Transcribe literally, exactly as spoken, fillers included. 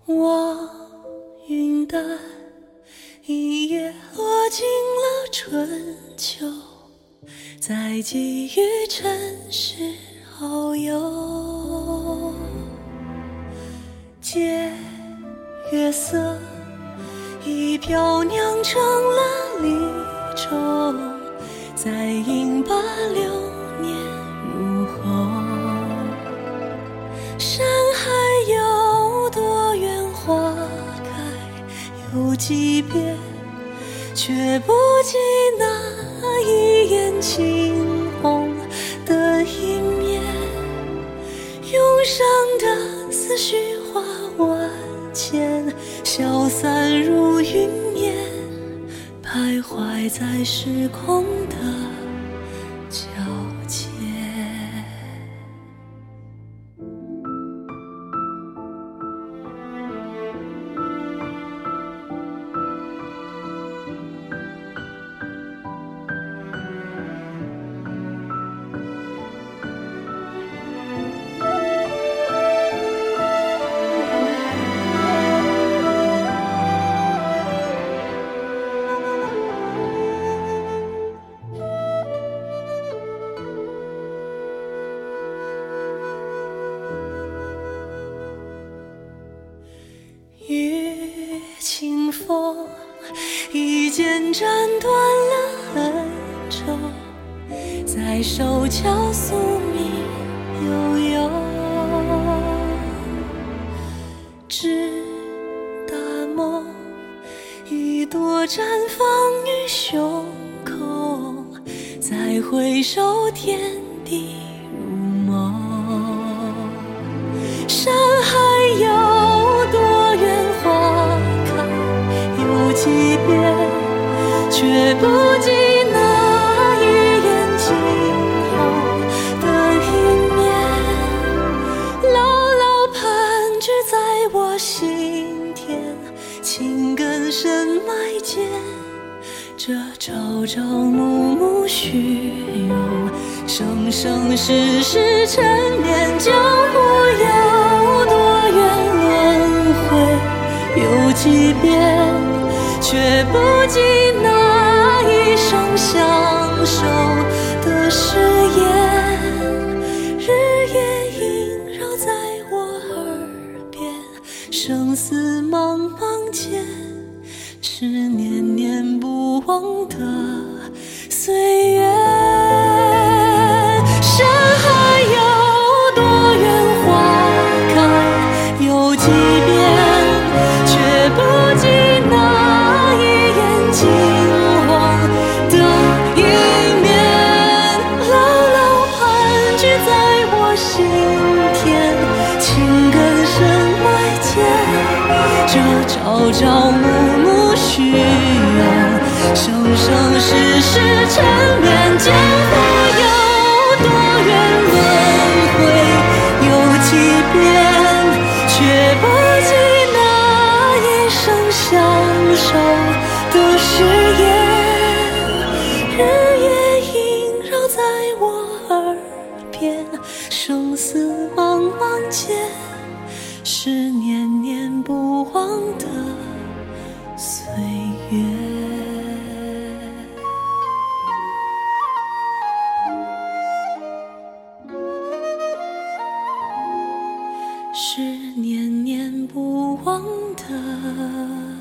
我云淡一夜落尽了春秋，再寄予尘世遨游。借月色一瓢酿成了离愁，再饮把流年入喉。山海有多远，花开有几遍，却不及那一眼惊鸿的一面。涌上的思绪化万千，消散如云烟，徘徊在时空的交界。与清风一剑斩断了恩仇，在手桥宿命悠悠。只大梦一朵绽放于胸口，再回首天地如梦。山海有多远，花开有几遍，却不及那一眼惊鸿的一面。牢牢盘踞在我心田，情根深埋间，这朝朝暮暮虚荣，生生世世缠绵。江湖有多远，轮回有几遍，却不及那一生相守的誓言。日夜萦绕在我耳边，生死茫茫间，是念念不忘的岁月。山海有多远，花开有几遍，却不及那一眼惊鸿的一面。牢牢盘踞在我心田，情根深埋间，这朝朝暮暮虚荣，生生世世缠绵。江湖有多远，轮回有几遍，却不及那一生相守的誓言。日夜萦绕在我耳边，生死茫茫间，是念念不忘的岁月。是念念不忘的